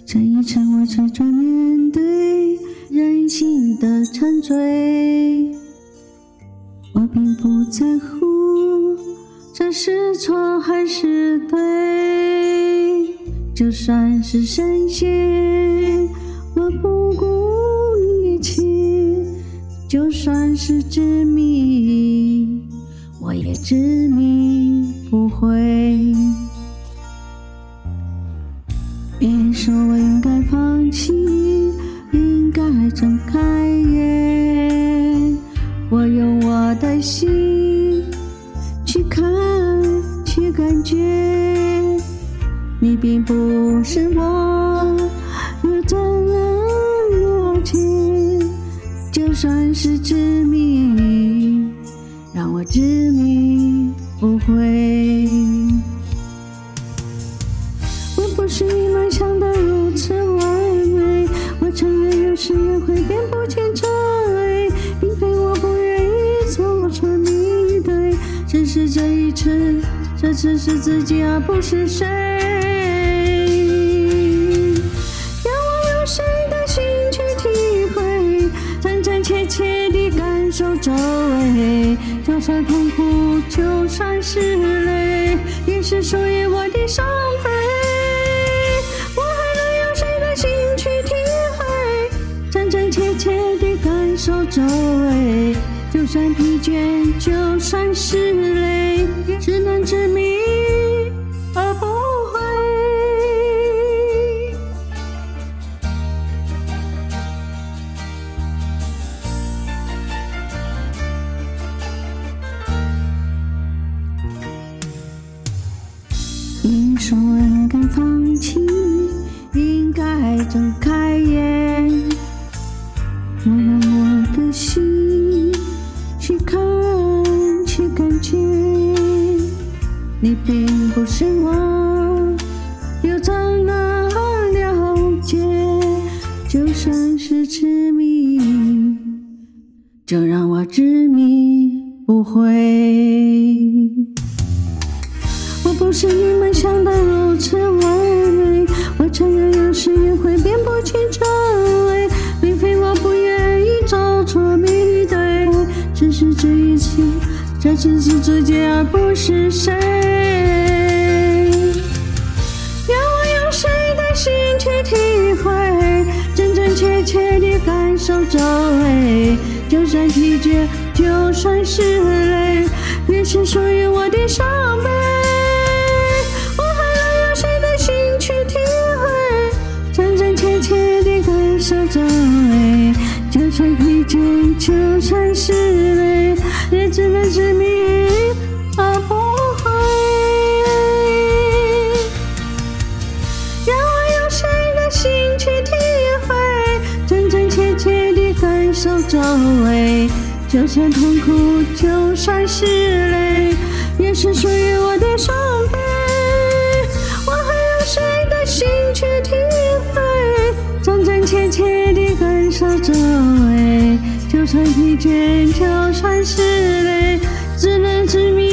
这一程我执着面对人性的沉醉，我并不在乎这是错还是对，就算是深陷我不顾一切，就算是执迷我也执迷不悔。别说我应该放弃，应该睁开眼，我用我的心去看去感觉，你并不是我又怎能了解，就算是执迷让我执迷不悔。我不是你们想的如此完美，我承认有时也会辨不清真伪，并非我不愿意做错你对，只是这一次这只是自己而不是谁。要我用谁的心去体会，真真切切地感受周围，就算痛苦就算是泪，也是属于我的伤悲。我还能用谁的心去体会，真真切切地感受周围，就算疲倦就算是累，只能执迷而不悔。你说我应该放弃，应该睁开眼，我用我的心去看去感觉，你并不是我又怎能了解，就算是痴迷就让我执迷不悔。我不是你们想的如此完美，我承认有时也会辨不清真伪，并非我不愿意走错迷对，只是这一次这只是自己而不是谁。要我用谁的心去体会，真真切切地感受周围，就算疲倦就算是累，也是属于我的伤悲。我还能用谁的心去体会，真真切切地感受周围，就算疲倦就算是累，也只能执迷而不悔。让我用谁的心去体会，真真切切地感受周围，就算痛苦就算是累，也是属于我的伤悲。我还用谁的心去体会，真真切切地感受周围，就算疲倦就算是累，只能执迷